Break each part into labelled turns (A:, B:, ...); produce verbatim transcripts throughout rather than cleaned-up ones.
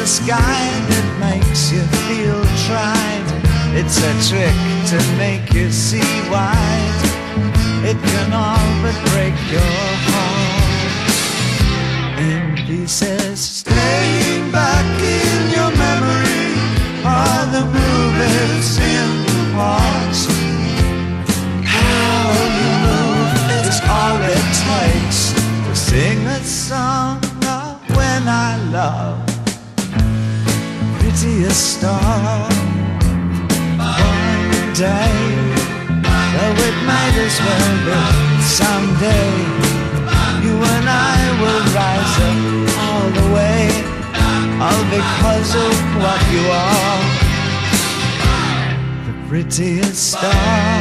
A: the sky that makes you feel tried. It's a trick to make you see wide. It can all but break your heart in pieces. Staying back in your memory are the bluebirds in the past. How you move is all it takes to sing a song of when I love prettiest star. One day, though it might as well be someday, you and I will rise up all the way, all because of what you are, the prettiest star.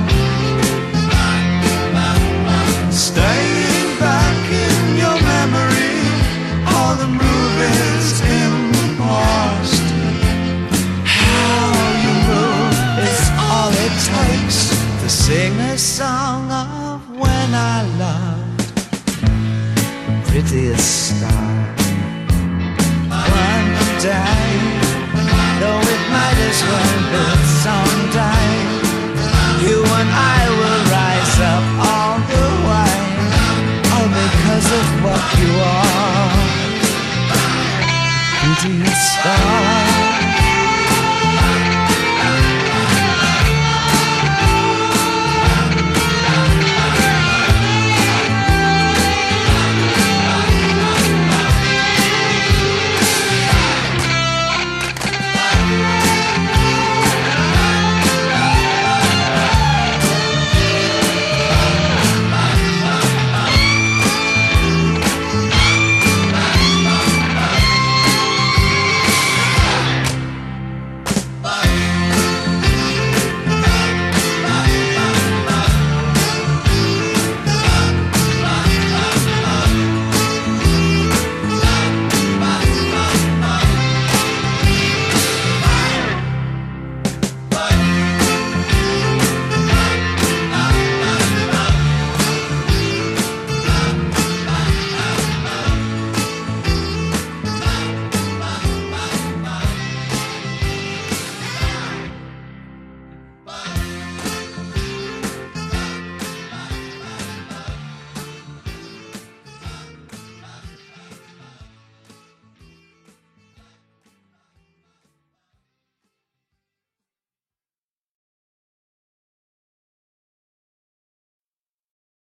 A: Staying back in your memory, all the movies in the past. How you move is all it takes to sing a song of when I loved the prettiest star. One day, though it might as well be someday, you and I